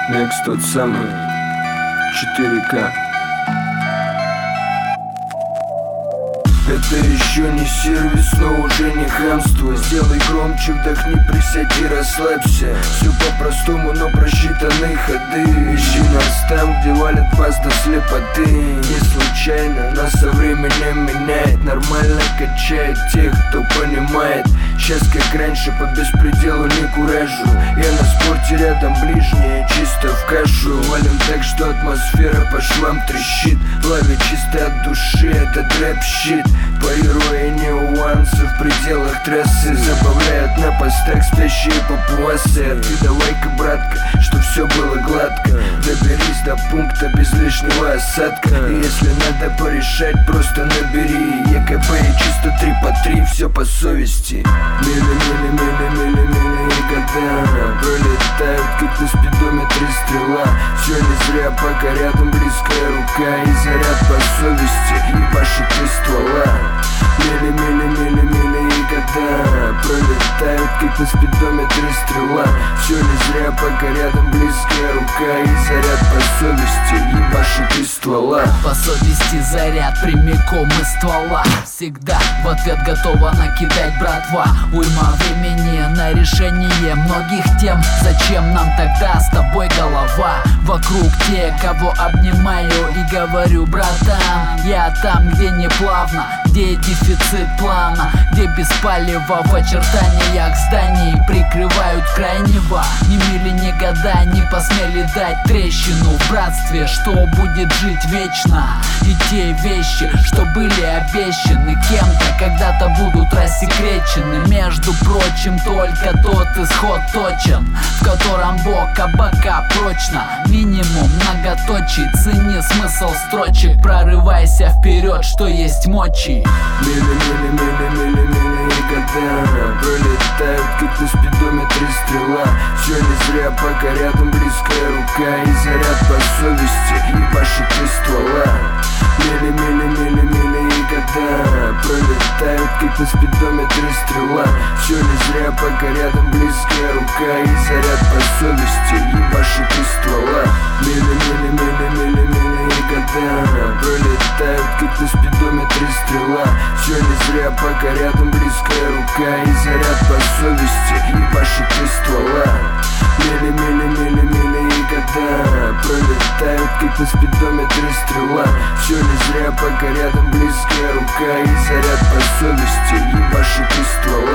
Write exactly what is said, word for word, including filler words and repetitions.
Next тот самый четыре ка. Это еще не сервис, но уже не хамство. Сделай громче, вдохни, присядь и расслабься. Все по-простому, но просчитанные ходы. Ищи нас там, где валят паста слепоты. Не случайно, нас со временем меняет. Нормально качает тех, кто понимает. Сейчас как раньше, по беспределу не куражу. Я на спорте рядом ближние, чисто в кашу. Валим так, что атмосфера по швам трещит. Ловя чисто от души, этот рэп-щит. Парируя нюансы в пределах трассы. Забавляют на постах спящие папуасы. А ты давай-ка, братка, чтоб все было гладко. Доберись до пункта без лишнего осадка. И если надо порешать, просто набери ЕКП и чисто три по три, все по совести. Мили-мили-мили-мили-мили года пролетают, как на спидометре стрела. Все не зря, пока рядом близкая рука. И заряд по совести ебашит из ствола. Мили-мили-мили-мили года пролетают, как на спидометре стрела. Все не зря, пока рядом близкая рука. И заряд по совести ебашит из ствола. По совести заряд прямиком из ствола. Всегда в ответ готова накидать братва. Уйма времени на решение многих тем. Зачем нам тогда с тобой голова? Вокруг те, кого обнимаю и говорю: братан, я там, где не плавно, где дефицит плана, где без палева в очертаниях зданий прикрывают крайнего. Ни мили, ни года не посмели дать трещину в братстве, что будет жить вечно. И те вещи, что были обещаны кем-то, когда-то будут рассекречены. Между прочим, только тот исход точен, в котором бок о бока прочно. Минимум многоточий, цени смысл строчек. Прорывайся вперед, что есть мочи. Мили-мили-мили-мили-мили года пролетают, как на спидометре стрела. Все не зря, пока рядом близкая рука. И заряд по совести ебашит из ствола. Мили-мили-мили-мили года пролетают, как на спидометре стрела. Все не зря, пока рядом близкая рука. И заряд по совести ебашит из ствола. Мили-мили-мили-мили-мили года пролетают, как на спидометре стрела. Все не зря, пока рядом близкая рука. И заряд по совести ебашит из ствола. Мили-мили-мили-мили года пролетают, как на спидометре стрела. Все не зря, пока рядом близкая рука. И заряд по совести ебашит из ствола.